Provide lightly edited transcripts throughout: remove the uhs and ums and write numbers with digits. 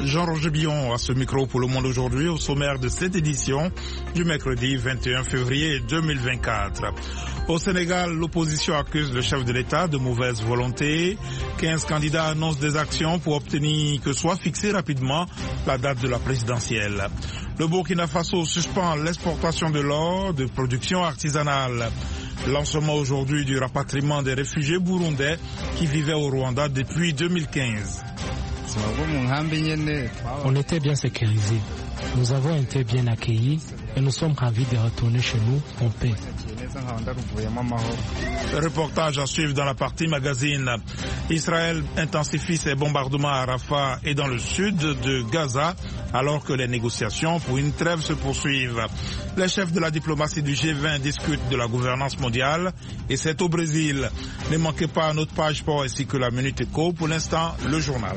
Jean-Roger Billon à ce micro pour Le Monde aujourd'hui, au sommaire de cette édition du mercredi 21 février 2024. Au Sénégal, l'opposition accuse le chef de l'État de mauvaise volonté. 15 candidats annoncent des actions pour obtenir que soit fixée rapidement la date de la présidentielle. Le Burkina Faso suspend l'exportation de l'or de production artisanale. Lancement aujourd'hui du rapatriement des réfugiés burundais qui vivaient au Rwanda depuis 2015. On était bien sécurisés. Nous avons été bien accueillis et nous sommes ravis de retourner chez nous en paix. Reportage à suivre dans la partie magazine. Israël intensifie ses bombardements à Rafah et dans le sud de Gaza alors que les négociations pour une trêve se poursuivent. Les chefs de la diplomatie du G20 discutent de la gouvernance mondiale et c'est au Brésil. Ne manquez pas notre page sport ainsi que la Minute Éco. Pour l'instant, le journal.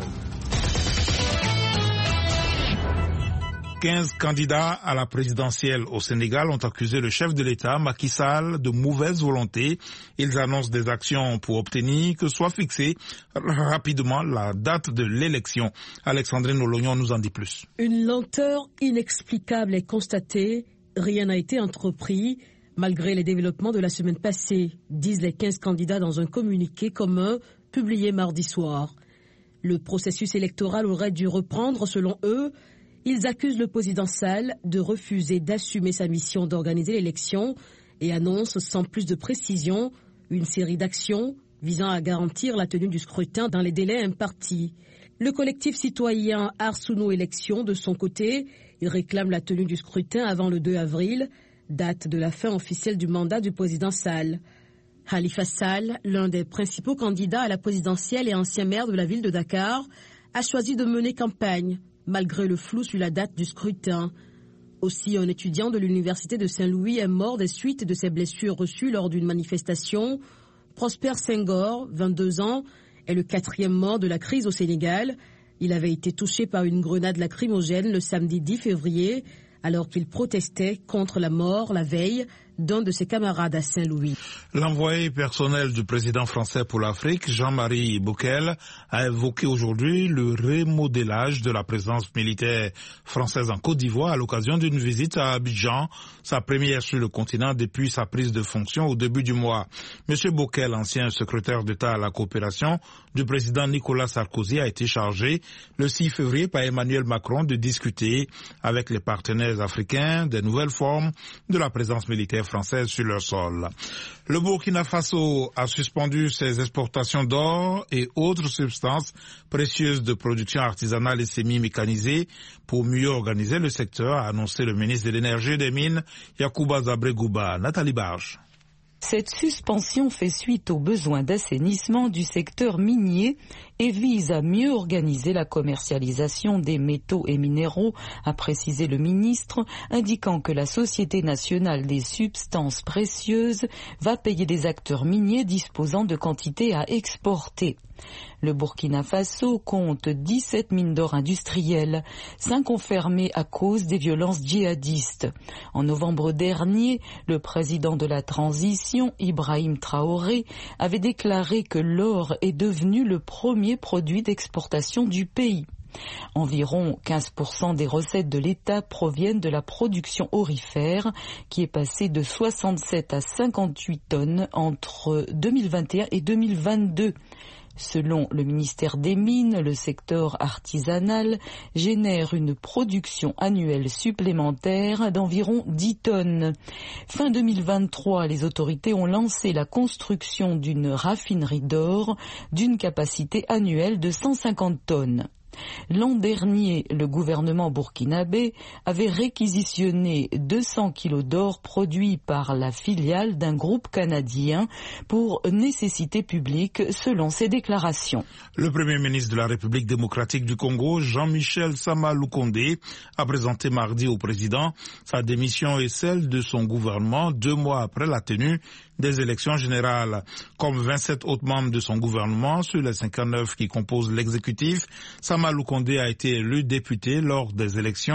15 candidats à la présidentielle au Sénégal ont accusé le chef de l'État, Macky Sall, de mauvaise volonté. Ils annoncent des actions pour obtenir que soit fixée rapidement la date de l'élection. Alexandrine Olognon nous en dit plus. Une lenteur inexplicable est constatée. Rien n'a été entrepris, malgré les développements de la semaine passée, disent les 15 candidats dans un communiqué commun publié mardi soir. Le processus électoral aurait dû reprendre, selon eux. Ils accusent le président Sall de refuser d'assumer sa mission d'organiser l'élection et annoncent sans plus de précision une série d'actions visant à garantir la tenue du scrutin dans les délais impartis. Le collectif citoyen Arsouno Élections, de son côté, il réclame la tenue du scrutin avant le 2 avril, date de la fin officielle du mandat du président Sall. Khalifa Sall, l'un des principaux candidats à la présidentielle et ancien maire de la ville de Dakar, a choisi de mener campagne malgré le flou sur la date du scrutin. Aussi, un étudiant de l'université de Saint-Louis est mort des suites de ses blessures reçues lors d'une manifestation. Prosper Senghor, 22 ans, est le 4e mort de la crise au Sénégal. Il avait été touché par une grenade lacrymogène le samedi 10 février, alors qu'il protestait contre la mort la veille d'un de ses camarades à Saint-Louis. L'envoyé personnel du président français pour l'Afrique, Jean-Marie Bockel, a évoqué aujourd'hui le remodélage de la présence militaire française en Côte d'Ivoire à l'occasion d'une visite à Abidjan, sa première sur le continent depuis sa prise de fonction au début du mois. Monsieur Bockel, ancien secrétaire d'État à la coopération du président Nicolas Sarkozy, a été chargé le 6 février par Emmanuel Macron de discuter avec les partenaires africains des nouvelles formes de la présence militaire française sur leur sol. Le Burkina Faso a suspendu ses exportations d'or et autres substances précieuses de production artisanale et semi-mécanisée pour mieux organiser le secteur, a annoncé le ministre de l'Énergie et des Mines, Yacouba Zabre-Gouba. Nathalie Barge. Cette suspension fait suite aux besoins d'assainissement du secteur minier et vise à mieux organiser la commercialisation des métaux et minéraux, a précisé le ministre, indiquant que la Société nationale des substances précieuses va payer des acteurs miniers disposant de quantités à exporter. Le Burkina Faso compte 17 mines d'or industrielles, 5 ont fermé à cause des violences djihadistes. En novembre dernier, le président de la transition, Ibrahim Traoré, avait déclaré que l'or est devenu le premier produit d'exportation du pays. Environ 15% des recettes de l'État proviennent de la production aurifère, qui est passée de 67 à 58 tonnes entre 2021 et 2022. Selon le ministère des Mines, le secteur artisanal génère une production annuelle supplémentaire d'environ 10 tonnes. Fin 2023, les autorités ont lancé la construction d'une raffinerie d'or d'une capacité annuelle de 150 tonnes. L'an dernier, le gouvernement burkinabé avait réquisitionné 200 kilos d'or produits par la filiale d'un groupe canadien pour nécessité publique, selon ses déclarations. Le Premier ministre de la République démocratique du Congo, Jean-Michel Sama Lukonde, a présenté mardi au président sa démission et celle de son gouvernement 2 mois après la tenue des élections générales. Comme 27 autres membres de son gouvernement sur les 59 qui composent l'exécutif, Sama Lukonde a été élu député lors des élections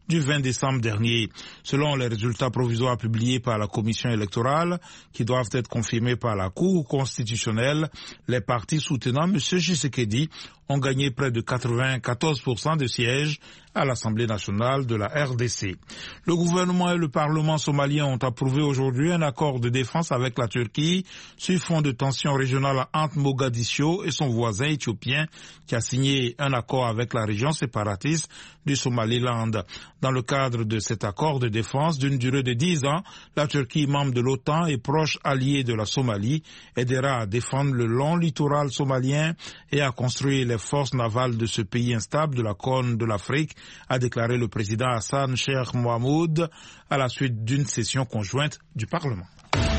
du 20 décembre dernier. Selon les résultats provisoires publiés par la commission électorale, qui doivent être confirmés par la Cour constitutionnelle, les partis soutenant M. Tshisekedi ont gagné près de 94% de sièges à l'Assemblée nationale de la RDC. Le gouvernement et le Parlement somalien ont approuvé aujourd'hui un accord de défense avec la Turquie sur fond de tensions régionales entre Mogadiscio et son voisin éthiopien qui a signé un accord avec la région séparatiste du Somaliland. Dans le cadre de cet accord de défense d'une durée de 10 ans, la Turquie, membre de l'OTAN et proche alliée de la Somalie, aidera à défendre le long littoral somalien et à construire les forces navales de ce pays instable de la Corne de l'Afrique, a déclaré le président Hassan Sheikh Mohamud à la suite d'une session conjointe du Parlement.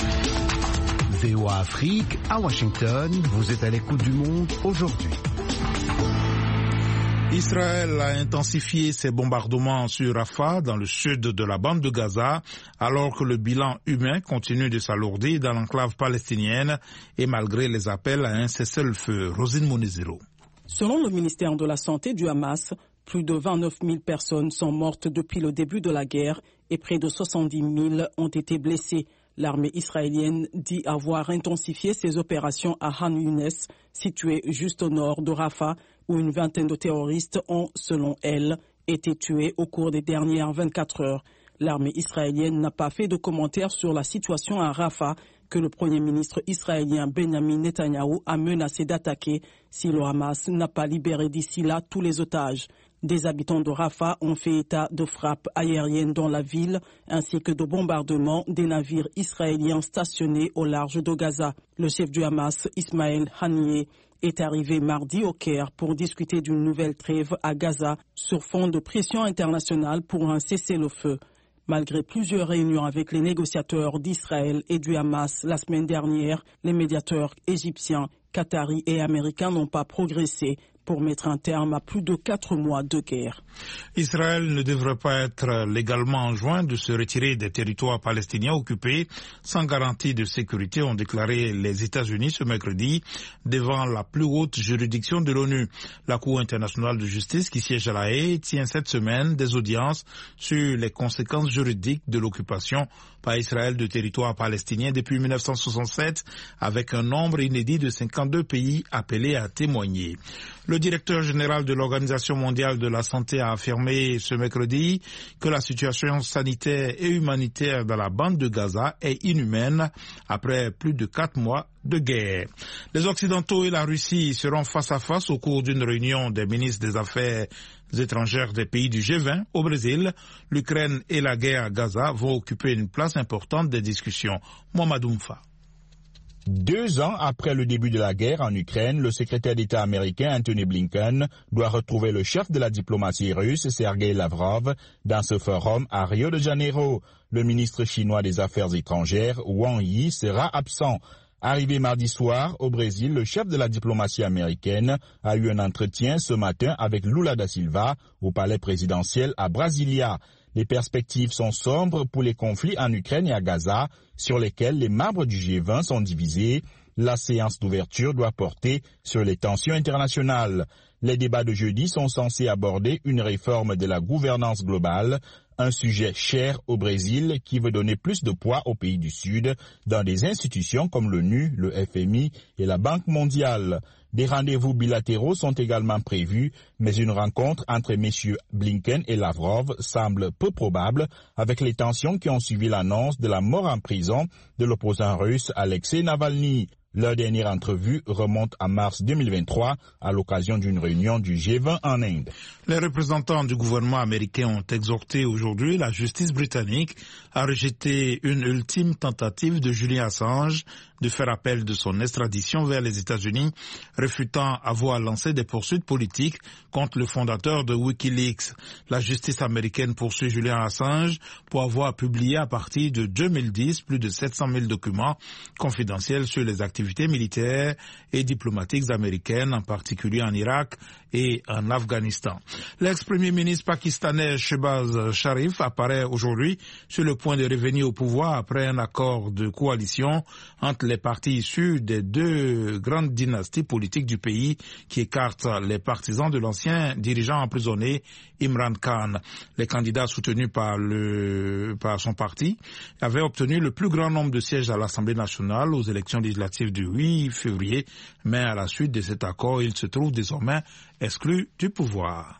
VOA Afrique, à Washington, vous êtes à l'écoute du monde aujourd'hui. Israël a intensifié ses bombardements sur Rafah, dans le sud de la bande de Gaza, alors que le bilan humain continue de s'alourdir dans l'enclave palestinienne et malgré les appels à un cessez-le-feu. Rosine Monizero. Selon le ministère de la Santé du Hamas, plus de 29 000 personnes sont mortes depuis le début de la guerre et près de 70 000 ont été blessées. L'armée israélienne dit avoir intensifié ses opérations à Han Younes, situé juste au nord de Rafah, où une vingtaine de terroristes ont, selon elle, été tués au cours des dernières 24 heures. L'armée israélienne n'a pas fait de commentaires sur la situation à Rafah, que le Premier ministre israélien Benjamin Netanyahou a menacé d'attaquer si le Hamas n'a pas libéré d'ici là tous les otages. Des habitants de Rafah ont fait état de frappes aériennes dans la ville ainsi que de bombardements des navires israéliens stationnés au large de Gaza. Le chef du Hamas, Ismaël Haniyeh, est arrivé mardi au Caire pour discuter d'une nouvelle trêve à Gaza sur fond de pression internationale pour un cessez-le-feu. Malgré plusieurs réunions avec les négociateurs d'Israël et du Hamas la semaine dernière, les médiateurs égyptiens, qataris et américains n'ont pas progressé pour mettre un terme à plus de 4 mois de guerre. Israël ne devrait pas être légalement enjoint de se retirer des territoires palestiniens occupés sans garantie de sécurité, ont déclaré les États-Unis ce mercredi devant la plus haute juridiction de l'ONU. La Cour internationale de justice qui siège à La Haye tient cette semaine des audiences sur les conséquences juridiques de l'occupation par Israël de territoires palestiniens depuis 1967, avec un nombre inédit de 52 pays appelés à témoigner. Le directeur général de l'Organisation mondiale de la santé a affirmé ce mercredi que la situation sanitaire et humanitaire dans la bande de Gaza est inhumaine après plus de 4 mois de guerre. Les Occidentaux et la Russie seront face à face au cours d'une réunion des ministres des Affaires étrangères des pays du G20 au Brésil. L'Ukraine et la guerre à Gaza vont occuper une place importante des discussions. Mohamed Oumfa. 2 ans après le début de la guerre en Ukraine, le secrétaire d'État américain Antony Blinken doit retrouver le chef de la diplomatie russe, Sergei Lavrov, dans ce forum à Rio de Janeiro. Le ministre chinois des Affaires étrangères, Wang Yi, sera absent. Arrivé mardi soir au Brésil, le chef de la diplomatie américaine a eu un entretien ce matin avec Lula da Silva au palais présidentiel à Brasilia. Les perspectives sont sombres pour les conflits en Ukraine et à Gaza, sur lesquels les membres du G20 sont divisés. La séance d'ouverture doit porter sur les tensions internationales. Les débats de jeudi sont censés aborder une réforme de la gouvernance globale, un sujet cher au Brésil qui veut donner plus de poids aux pays du Sud dans des institutions comme l'ONU, le FMI et la Banque mondiale. Des rendez-vous bilatéraux sont également prévus, mais une rencontre entre messieurs Blinken et Lavrov semble peu probable avec les tensions qui ont suivi l'annonce de la mort en prison de l'opposant russe Alexei Navalny. Leur dernière entrevue remonte à mars 2023 à l'occasion d'une réunion du G20 en Inde. Les représentants du gouvernement américain ont exhorté aujourd'hui la justice britannique à rejeter une ultime tentative de Julian Assange de faire appel de son extradition vers les États-Unis, réfutant avoir lancé des poursuites politiques contre le fondateur de Wikileaks. La justice américaine poursuit Julian Assange pour avoir publié à partir de 2010 plus de 700 000 documents confidentiels sur les activités militaires et diplomatiques américaines, en particulier en Irak et en Afghanistan. L'ex-premier ministre pakistanais Shehbaz Sharif apparaît aujourd'hui sur le point de revenir au pouvoir après un accord de coalition entre les partis issus des deux grandes dynasties politiques du pays qui écartent les partisans de l'ancien dirigeant emprisonné Imran Khan. Les candidats soutenus par son parti avaient obtenu le plus grand nombre de sièges à l'Assemblée nationale aux élections législatives du 8 février, mais à la suite de cet accord, ils se trouvent désormais exclus du pouvoir.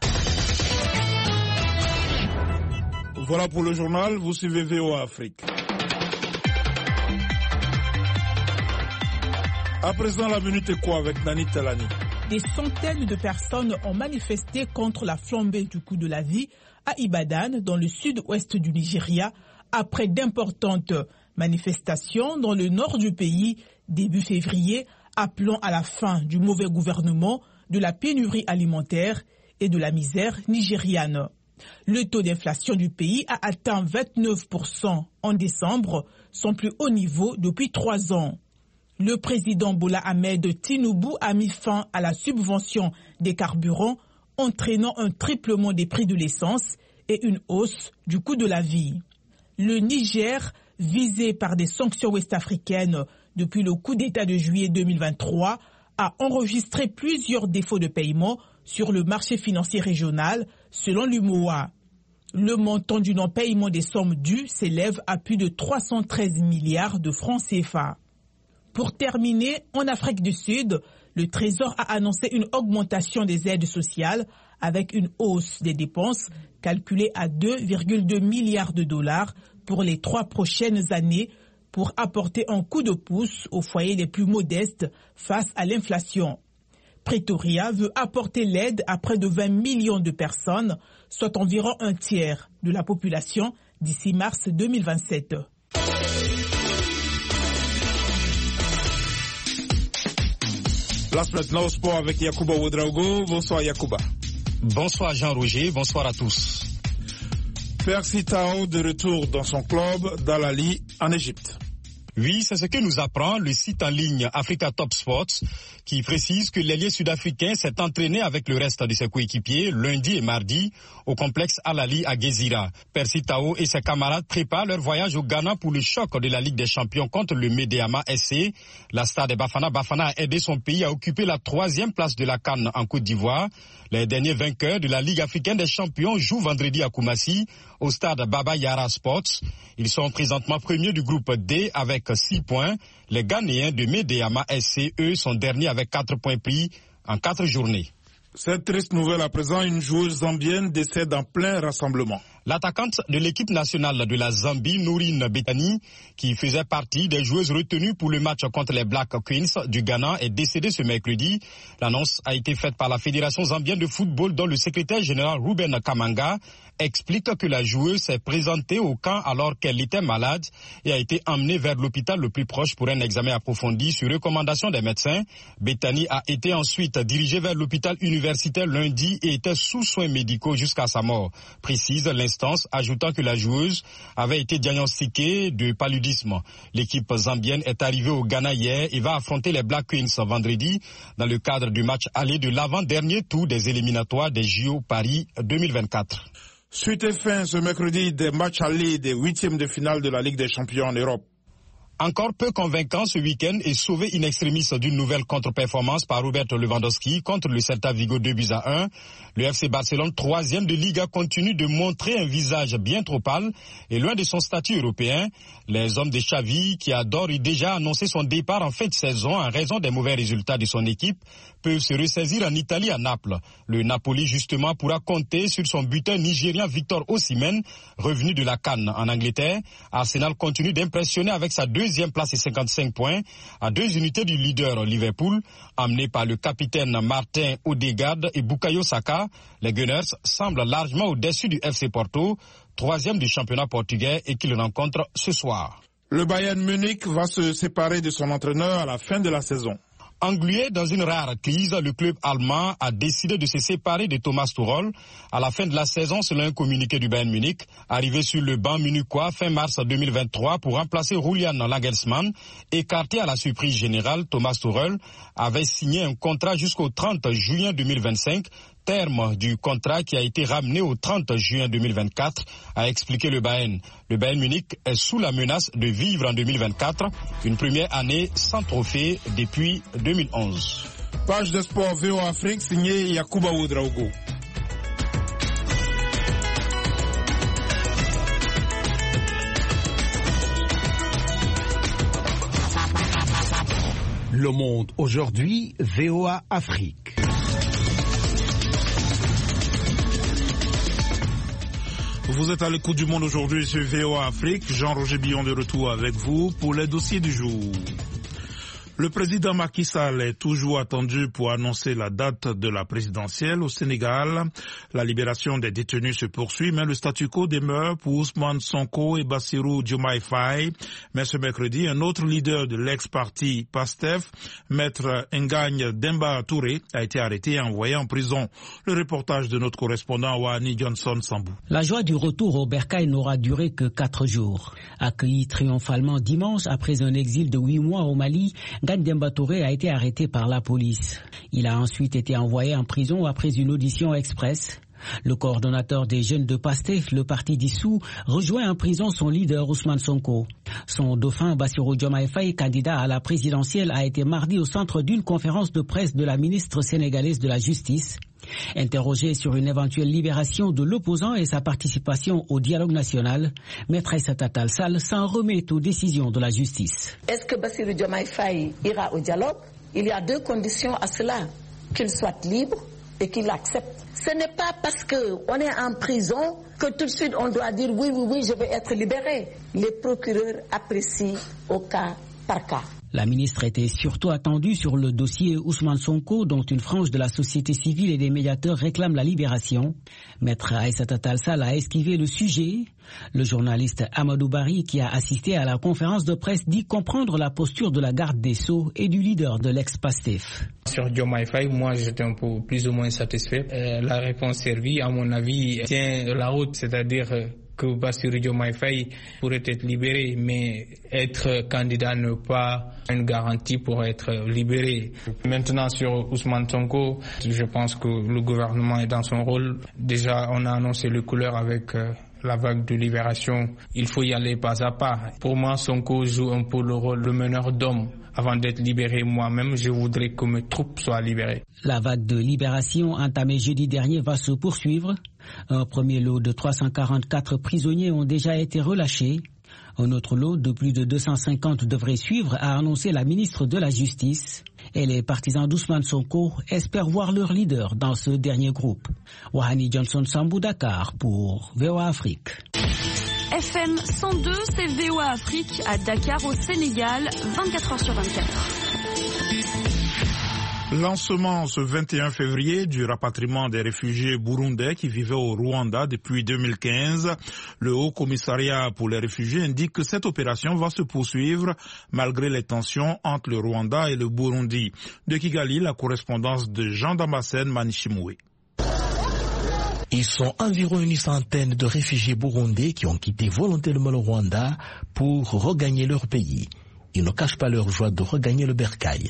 Voilà pour le journal, vous suivez VOA Afrique. À présent, la minute est quoi avec Nani Talani? Des centaines de personnes ont manifesté contre la flambée du coût de la vie à Ibadan, dans le sud-ouest du Nigeria, après d'importantes manifestations dans le nord du pays début février, appelant à la fin du mauvais gouvernement, de la pénurie alimentaire et de la misère nigériane. Le taux d'inflation du pays a atteint 29% en décembre, son plus haut niveau depuis 3 ans. Le président Bola Ahmed Tinubu a mis fin à la subvention des carburants, entraînant un triplement des prix de l'essence et une hausse du coût de la vie. Le Niger, visé par des sanctions ouest-africaines depuis le coup d'État de juillet 2023, a enregistré plusieurs défauts de paiement sur le marché financier régional, selon l'UMOA. Le montant du non-paiement des sommes dues s'élève à plus de 313 milliards de francs CFA. Pour terminer, en Afrique du Sud, le Trésor a annoncé une augmentation des aides sociales avec une hausse des dépenses calculée à 2,2 milliards de dollars pour les 3 prochaines années pour apporter un coup de pouce aux foyers les plus modestes face à l'inflation. Pretoria veut apporter l'aide à près de 20 millions de personnes, soit environ un tiers de la population d'ici mars 2027. Place maintenant au sport avec Yacouba Ouedraogo. Bonsoir Yacouba. Bonsoir Jean-Roger, bonsoir à tous. Percy Tau de retour dans son club d'Al-Ahly en Égypte. Oui, c'est ce que nous apprend le site en ligne Africa Top Sports, qui précise que l'ailier sud-africain s'est entraîné avec le reste de ses coéquipiers lundi et mardi au complexe Al-Ahly à Gezira. Percy Tau et ses camarades préparent leur voyage au Ghana pour le choc de la Ligue des Champions contre le Medeama SC. La star de Bafana a aidé son pays à occuper la 3e place de la CAN en Côte d'Ivoire. Les derniers vainqueurs de la Ligue africaine des champions jouent vendredi à Koumassi, au stade Baba Yara Sports. Ils sont présentement premiers du groupe D avec 6 points. Les Ghanéens de Medeama SC, eux, sont derniers avec 4 points pris en 4 journées. Cette triste nouvelle à présent, une joueuse zambienne décède en plein rassemblement. L'attaquante de l'équipe nationale de la Zambie, Nourine Betani, qui faisait partie des joueuses retenues pour le match contre les Black Queens du Ghana, est décédée ce mercredi. L'annonce a été faite par la Fédération zambienne de football, dont le secrétaire général Ruben Kamanga explique que la joueuse s'est présentée au camp alors qu'elle était malade et a été emmenée vers l'hôpital le plus proche pour un examen approfondi sur recommandation des médecins. Betani a été ensuite dirigée vers l'hôpital universitaire lundi et était sous soins médicaux jusqu'à sa mort, précise l'instance, ajoutant que la joueuse avait été diagnostiquée de paludisme. L'équipe zambienne est arrivée au Ghana hier et va affronter les Black Queens vendredi dans le cadre du match aller de l'avant-dernier tour des éliminatoires des JO Paris 2024. Suite et fin ce mercredi des matchs allés des 8e de finale de la Ligue des Champions en Europe. Encore peu convaincant ce week-end et sauvé in extremis d'une nouvelle contre-performance par Robert Lewandowski contre le Celta Vigo 2-1. Le FC Barcelone, 3e de Liga, continue de montrer un visage bien trop pâle et loin de son statut européen. Les hommes de Xavi, qui a d'ores et déjà annoncé son départ en fin de saison en raison des mauvais résultats de son équipe, peuvent se ressaisir en Italie à Naples. Le Napoli, justement, pourra compter sur son buteur nigérien Victor Osimhen, revenu de la CAN en Angleterre. Arsenal continue d'impressionner avec sa 2e place et 55 points, à 2 unités du leader Liverpool, emmené par le capitaine Martin Odegaard et Bukayo Saka. Les Gunners semblent largement au-dessus du FC Porto, 3e du championnat portugais et qu'il rencontre ce soir. Le Bayern Munich va se séparer de son entraîneur à la fin de la saison. Englué dans une rare crise, le club allemand a décidé de se séparer de Thomas Tuchel à la fin de la saison, selon un communiqué du Bayern Munich. Arrivé sur le banc munichois fin mars 2023 pour remplacer Julian Nagelsmann, écarté à la surprise générale, Thomas Tuchel avait signé un contrat jusqu'au 30 juin 2025, terme du contrat qui a été ramené au 30 juin 2024, a expliqué le Bayern. Le Bayern Munich est sous la menace de vivre en 2024, une première année sans trophée depuis 2011. Page de sport VOA Afrique, signé Yacouba Ouedraogo. Le Monde aujourd'hui, VOA Afrique. Vous êtes à l'écoute du Monde aujourd'hui sur VOA Afrique. Jean-Roger Billon de retour avec vous pour les dossiers du jour. Le président Macky Sall est toujours attendu pour annoncer la date de la présidentielle au Sénégal. La libération des détenus se poursuit, mais le statu quo demeure pour Ousmane Sonko et Bassirou Diomaye Faye. Mais ce mercredi, un autre leader de l'ex-parti PASTEF, Maître Ngagne Demba Touré, a été arrêté et envoyé en prison. Le reportage de notre correspondant Wahani Johnson Sambou. La joie du retour au bercail n'aura duré que 4 jours. Accueilli triomphalement dimanche après un exil de 8 mois au Mali, Ngagne Demba Touré a été arrêté par la police. Il a ensuite été envoyé en prison après une audition express. Le coordonnateur des jeunes de PASTEF, le parti dissous, rejoint en prison son leader Ousmane Sonko. Son dauphin Bassirou Diomaye Faye, candidat à la présidentielle, a été mardi au centre d'une conférence de presse de la ministre sénégalaise de la Justice. Interrogé sur une éventuelle libération de l'opposant et sa participation au dialogue national, Maître Aïssata Tall Sall s'en remet aux décisions de la justice. Est-ce que Bassirou Diomaye Faye ira au dialogue? Il y a 2 conditions à cela. Qu'il soit libre et qu'il accepte. Ce n'est pas parce qu'on est en prison que tout de suite on doit dire oui, je vais être libéré. Les procureurs apprécient au cas par cas. La ministre était surtout attendue sur le dossier Ousmane Sonko, dont une frange de la société civile et des médiateurs réclament la libération. Maître Aïssata Tall Sall a esquivé le sujet. Le journaliste Amadou Barry, qui a assisté à la conférence de presse, dit comprendre la posture de la garde des Sceaux et du leader de l'ex-PASTEF. Sur Diomaye Faye, moi j'étais un peu plus ou moins satisfait. La réponse servie, à mon avis, tient la route, c'est-à-dire que Bassirou Diomaye Faye pourrait être libéré, mais être candidat n'est pas une garantie pour être libéré. Maintenant sur Ousmane Sonko, je pense que le gouvernement est dans son rôle. Déjà, on a annoncé les couleurs avec la vague de libération. Il faut y aller pas à pas. Pour moi, Sonko joue un peu le rôle de meneur d'hommes. Avant d'être libéré moi-même, je voudrais que mes troupes soient libérées. La vague de libération entamée jeudi dernier va se poursuivre. Un premier lot de 344 prisonniers ont déjà été relâchés. Un autre lot de plus de 250 devrait suivre, a annoncé la ministre de la Justice. Et les partisans d'Ousmane Sonko espèrent voir leur leader dans ce dernier groupe. Wahani Johnson Sambou, Dakar pour VOA Afrique. FM 102, c'est VOA Afrique à Dakar au Sénégal, 24h sur 24. Lancement ce 21 février du rapatriement des réfugiés burundais qui vivaient au Rwanda depuis 2015. Le Haut Commissariat pour les réfugiés indique que cette opération va se poursuivre malgré les tensions entre le Rwanda et le Burundi. De Kigali, la correspondance de Jean Damascène Manishimoué. Ils sont environ une centaine de réfugiés burundais qui ont quitté volontairement le Rwanda pour regagner leur pays. Ils ne cachent pas leur joie de regagner le bercail.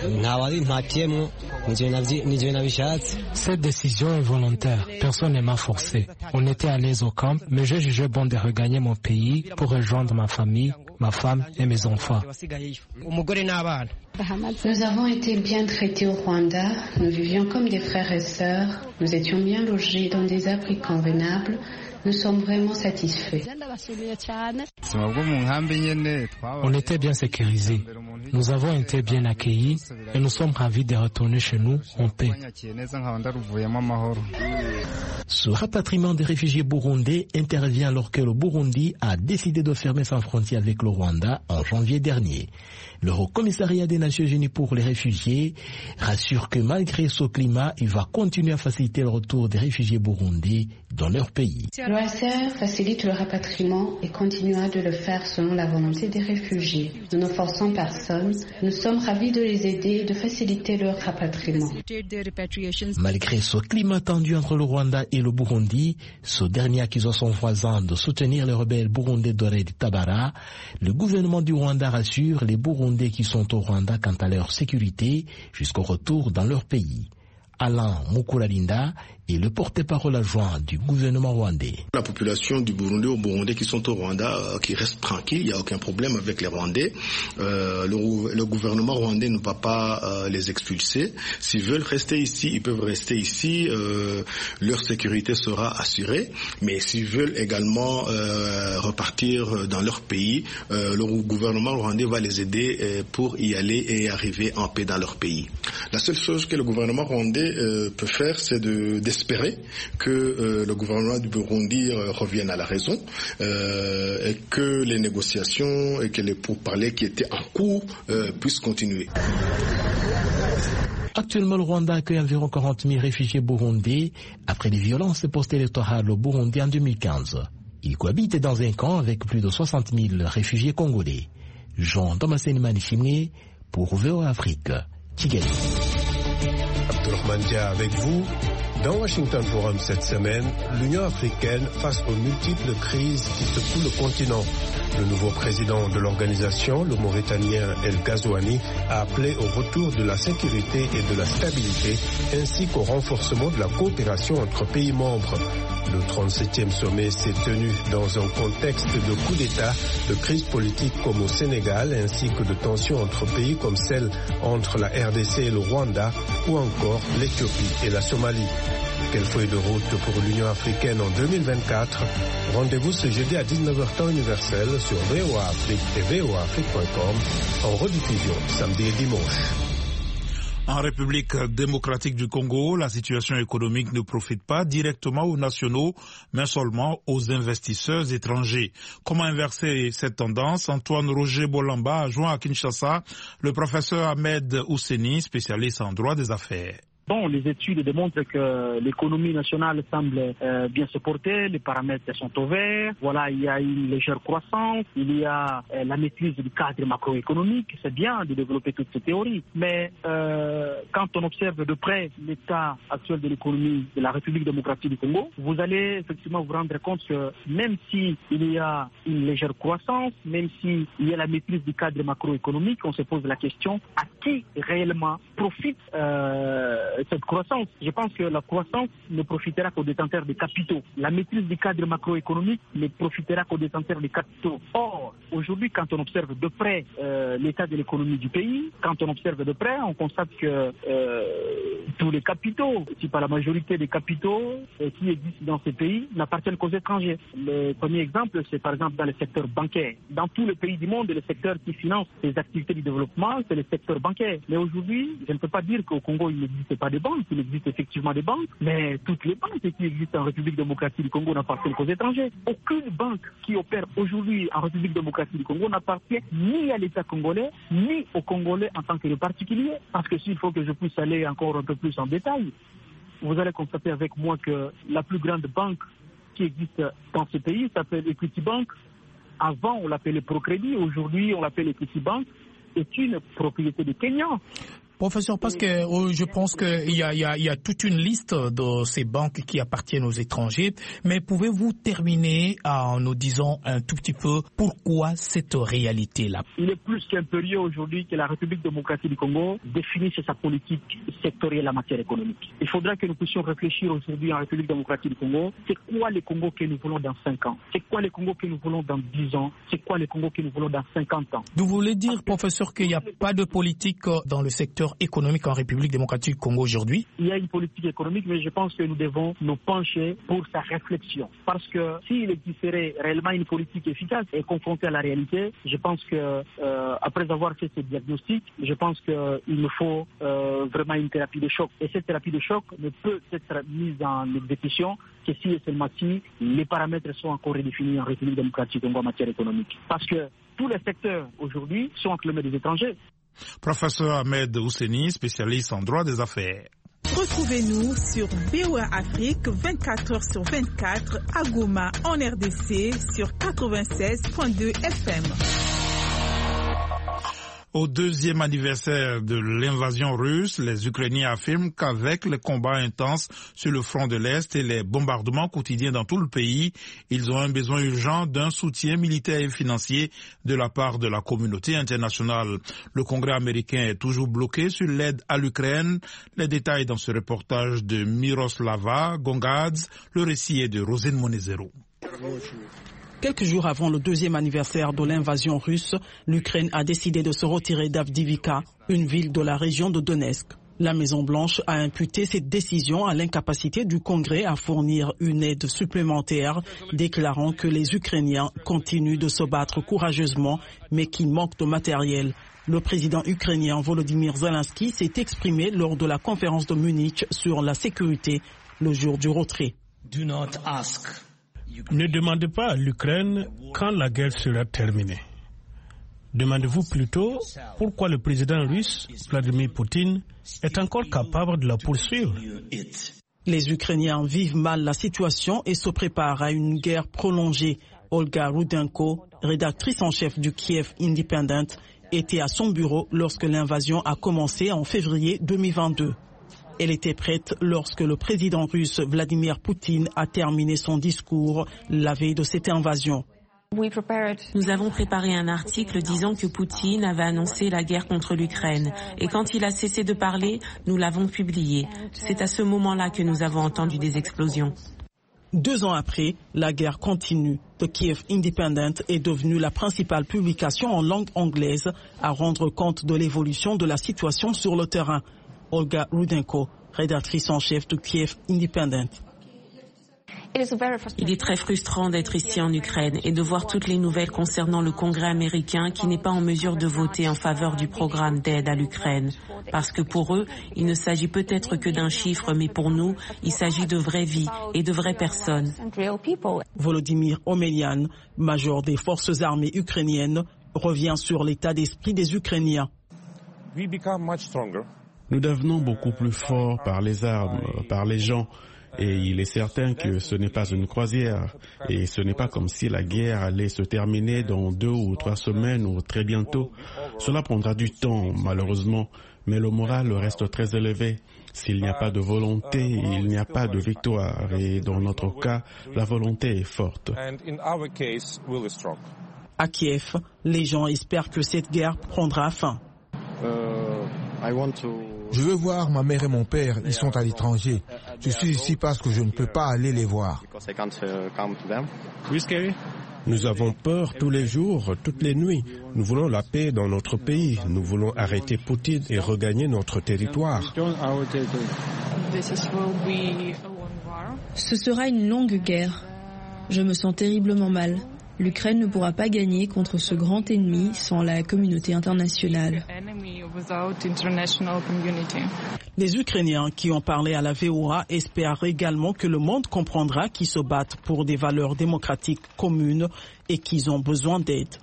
Cette décision est volontaire. Personne ne m'a forcé. On était à l'aise au camp, mais j'ai jugé bon de regagner mon pays pour rejoindre ma famille, ma femme et mes enfants. Nous avons été bien traités au Rwanda. Nous vivions comme des frères et sœurs. Nous étions bien logés dans des abris convenables. Nous sommes vraiment satisfaits. On était bien sécurisés. Nous avons été bien accueillis et nous sommes ravis de retourner chez nous en paix. Ce rapatriement des réfugiés burundais intervient alors que le Burundi a décidé de fermer sa frontière avec le Rwanda en janvier dernier. Le Haut Commissariat des Nations Unies pour les réfugiés rassure que malgré ce climat, il va continuer à faciliter le retour des réfugiés burundais dans leur pays. L'OACR facilite le rapatriement et continuera de le faire selon la volonté des réfugiés. Nous ne forçons personne. Nous sommes ravis de les aider et de faciliter leur rapatriement. Malgré ce climat tendu entre le Rwanda et le Burundi, ce dernier accusant son voisin de soutenir les rebelles burundais Doré de Tabara, le gouvernement du Rwanda rassure les Burundais qui sont au Rwanda quant à leur sécurité jusqu'au retour dans leur pays. Alain Mukulalinda est le porte-parole adjoint du gouvernement rwandais. La population du Burundi aux Burundais qui sont au Rwanda, qui restent tranquilles, il n'y a aucun problème avec les Rwandais. Le gouvernement rwandais ne va pas les expulser. S'ils veulent rester ici, ils peuvent rester ici. Leur sécurité sera assurée. Mais s'ils veulent également repartir dans leur pays, le gouvernement rwandais va les aider pour y aller et arriver en paix dans leur pays. La seule chose que le gouvernement rwandais peut faire, c'est d'espérer que le gouvernement du Burundi revienne à la raison et que les négociations et que les pourparlers qui étaient en cours puissent continuer. Actuellement, le Rwanda accueille environ 40 000 réfugiés burundais après les violences post-électorales au Burundi en 2015. Ils cohabitent dans un camp avec plus de 60 000 réfugiés congolais. Jean Damascene Manishimwe pour VOA Afrique. Kigali. Abdourahmane Dia avec vous. Dans Washington Forum cette semaine, l'Union africaine face aux multiples crises qui secouent le continent. Le nouveau président de l'organisation, le Mauritanien El Ghazouani, a appelé au retour de la sécurité et de la stabilité, ainsi qu'au renforcement de la coopération entre pays membres. Le 37e sommet s'est tenu dans un contexte de coup d'État, de crise politique comme au Sénégal, ainsi que de tensions entre pays comme celle entre la RDC et le Rwanda, ou encore l'Éthiopie et la Somalie. Quelle feuille de route pour l'Union africaine en 2024? Rendez-vous ce jeudi à 19h temps universel sur VOA Afrique et voaafrique.com, en rediffusion samedi et dimanche. En République démocratique du Congo, la situation économique ne profite pas directement aux nationaux, mais seulement aux investisseurs étrangers. Comment inverser cette tendance? Antoine Roger Bolamba a joint à Kinshasa le professeur Ahmed Ousseni, spécialiste en droit des affaires. Bon, les études démontrent que l'économie nationale semble bien se porter, les paramètres sont au vert. Voilà, il y a une légère croissance, il y a la maîtrise du cadre macroéconomique. C'est bien de développer toutes ces théories, mais quand on observe de près l'état actuel de l'économie de la République démocratique du Congo, vous allez effectivement vous rendre compte que même s'il y a une légère croissance, même s'il y a la maîtrise du cadre macroéconomique, on se pose la question à qui réellement profite cette croissance. Je pense que la croissance ne profitera qu'aux détenteurs des capitaux. La maîtrise du cadre macroéconomique ne profitera qu'aux détenteurs des capitaux. Or, aujourd'hui, quand on observe de près l'état de l'économie du pays, quand on observe de près, on constate que tous les capitaux, si pas la majorité des capitaux qui existent dans ces pays, n'appartiennent qu'aux étrangers. Le premier exemple, c'est par exemple dans le secteur bancaire. Dans tous les pays du monde, le secteur qui finance les activités du développement, c'est le secteur bancaire. Mais aujourd'hui, je ne peux pas dire qu'au Congo, il n'existe pas de banques, il existe effectivement des banques, mais toutes les banques qui existent en République démocratique du Congo n'appartiennent qu'aux étrangers. Aucune banque qui opère aujourd'hui en République démocratique du Congo n'appartient ni à l'État congolais, ni aux Congolais en tant que particuliers. Parce que s'il faut que je puisse aller encore un peu plus en détail, vous allez constater avec moi que la plus grande banque qui existe dans ce pays s'appelle Equity Bank. Avant, on l'appelait Procrédit, aujourd'hui, on l'appelle Equity Bank. C'est une propriété de Kenya. Professeur, parce que je pense qu'il y a toute une liste de ces banques qui appartiennent aux étrangers, mais pouvez-vous terminer en nous disant un tout petit peu pourquoi cette réalité-là? Il est plus qu'impérieux aujourd'hui que la République démocratique du Congo définisse sa politique sectorielle en matière économique. Il faudra que nous puissions réfléchir aujourd'hui en République démocratique du Congo, c'est quoi les Congos que nous voulons dans 5 ans? C'est quoi les Congos que nous voulons dans 10 ans? C'est quoi les Congos que nous voulons dans 50 ans? Vous voulez dire, professeur, qu'il n'y a pas de politique dans le secteur économique en République démocratique du Congo aujourd'hui? Il y a une politique économique, mais je pense que nous devons nous pencher pour sa réflexion. Parce que s'il existerait réellement une politique efficace et confrontée à la réalité, je pense que après avoir fait ce diagnostic, je pense qu'il nous faut vraiment une thérapie de choc. Et cette thérapie de choc ne peut être mise en exécution que si et seulement si les paramètres sont encore redéfinis en République démocratique du Congo en matière économique. Parce que tous les secteurs aujourd'hui sont enclumés des étrangers. Professeur Ahmed Ousseni, spécialiste en droit des affaires. Retrouvez-nous sur VOA Afrique 24h/24 à Goma en RDC sur 96.2 FM. Au deuxième anniversaire de l'invasion russe, les Ukrainiens affirment qu'avec les combats intenses sur le front de l'Est et les bombardements quotidiens dans tout le pays, ils ont un besoin urgent d'un soutien militaire et financier de la part de la communauté internationale. Le Congrès américain est toujours bloqué sur l'aide à l'Ukraine. Les détails dans ce reportage de Miroslava Gongadze. Le récit est de Rosine Monezero. Quelques jours avant le deuxième anniversaire de l'invasion russe, l'Ukraine a décidé de se retirer d'Avdiivka, une ville de la région de Donetsk. La Maison-Blanche a imputé cette décision à l'incapacité du Congrès à fournir une aide supplémentaire, déclarant que les Ukrainiens continuent de se battre courageusement, mais qu'ils manquent de matériel. Le président ukrainien Volodymyr Zelensky s'est exprimé lors de la conférence de Munich sur la sécurité le jour du retrait. Ne demandez pas à l'Ukraine quand la guerre sera terminée. Demandez-vous plutôt pourquoi le président russe, Vladimir Poutine, est encore capable de la poursuivre. Les Ukrainiens vivent mal la situation et se préparent à une guerre prolongée. Olga Rudenko, rédactrice en chef du Kiev Independent, était à son bureau lorsque l'invasion a commencé en février 2022. Elle était prête lorsque le président russe Vladimir Poutine a terminé son discours la veille de cette invasion. Nous avons préparé un article disant que Poutine avait annoncé la guerre contre l'Ukraine. Et quand il a cessé de parler, nous l'avons publié. C'est à ce moment-là que nous avons entendu des explosions. 2 ans après, la guerre continue. The Kiev Independent est devenue la principale publication en langue anglaise à rendre compte de l'évolution de la situation sur le terrain. Olga Rudenko, rédactrice en chef de Kiev Independent. Il est très frustrant d'être ici en Ukraine et de voir toutes les nouvelles concernant le Congrès américain qui n'est pas en mesure de voter en faveur du programme d'aide à l'Ukraine. Parce que pour eux, il ne s'agit peut-être que d'un chiffre, mais pour nous, il s'agit de vraies vies et de vraies personnes. Volodymyr Omelian, major des forces armées ukrainiennes, revient sur l'état d'esprit des Ukrainiens. Nous devenons beaucoup plus forts par les armes, par les gens. Et il est certain que ce n'est pas une croisière. Et ce n'est pas comme si la guerre allait se terminer dans 2 ou 3 semaines ou très bientôt. Cela prendra du temps, malheureusement. Mais le moral reste très élevé. S'il n'y a pas de volonté, il n'y a pas de victoire. Et dans notre cas, la volonté est forte. À Kiev, les gens espèrent que cette guerre prendra fin. Je veux voir ma mère et mon père, ils sont à l'étranger. Je suis ici parce que je ne peux pas aller les voir. Nous avons peur tous les jours, toutes les nuits. Nous voulons la paix dans notre pays. Nous voulons arrêter Poutine et regagner notre territoire. Ce sera une longue guerre. Je me sens terriblement mal. L'Ukraine ne pourra pas gagner contre ce grand ennemi sans la communauté internationale. Les Ukrainiens qui ont parlé à la VOA espèrent également que le monde comprendra qu'ils se battent pour des valeurs démocratiques communes et qu'ils ont besoin d'aide.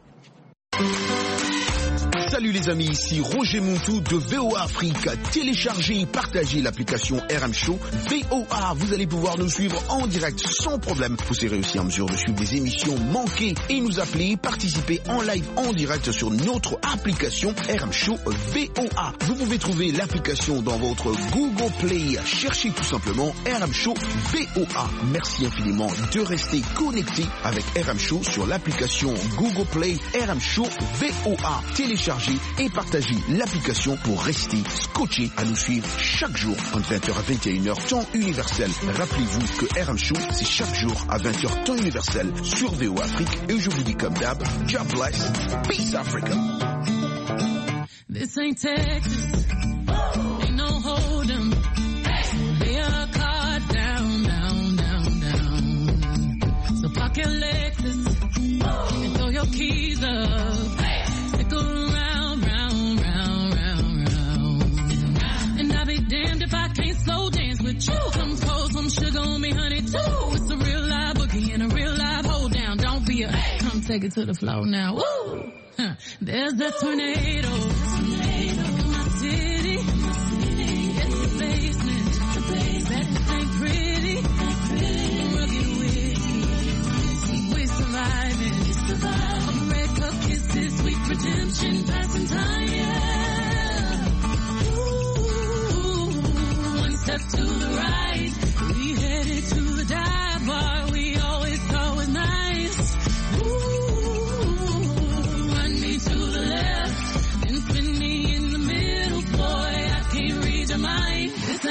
Salut les amis, ici Roger Montou de VOA Afrique. Téléchargez et partagez l'application RM Show VOA. Vous allez pouvoir nous suivre en direct sans problème. Vous serez aussi en mesure de suivre des émissions manquées et nous appeler, participer en live en direct sur notre application RM Show VOA. Vous pouvez trouver l'application dans votre Google Play. Cherchez tout simplement RM Show VOA. Merci infiniment de rester connecté avec RM Show sur l'application Google Play RM Show VOA. Téléchargez et partagez l'application pour rester scotché à nous suivre chaque jour entre 20h à 21h temps universel. Rappelez-vous que RM Show c'est chaque jour à 20h temps universel sur VOA Afrique et je vous dis comme d'hab, God bless, peace Africa. This ain't Texas, ain't no hold'em, lay a card down, down, down, down. So park your Lexus and throw your keys up. Come pour some sugar on me, honey, too. It's a real live boogie and a real live hold down. Don't be a come take it to the floor now. Woo! Huh. There's that tornado. In my city. It's the basement. That ain't pretty. Rugged whiskey. We're surviving. A red cup kisses, sweet redemption, passing time.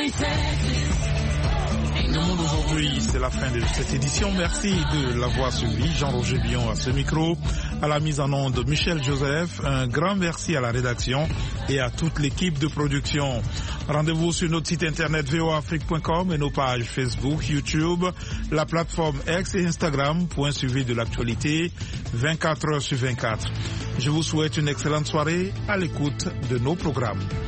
Le Monde aujourd'hui, c'est la fin de cette édition. Merci de l'avoir suivi. Jean-Roger Billon à ce micro, à la mise en onde Michel Joseph. Un grand merci à la rédaction et à toute l'équipe de production. Rendez-vous sur notre site internet voafrique.com et nos pages Facebook, YouTube, la plateforme X et Instagram pour un suivi de l'actualité 24 heures sur 24. Je vous souhaite une excellente soirée à l'écoute de nos programmes.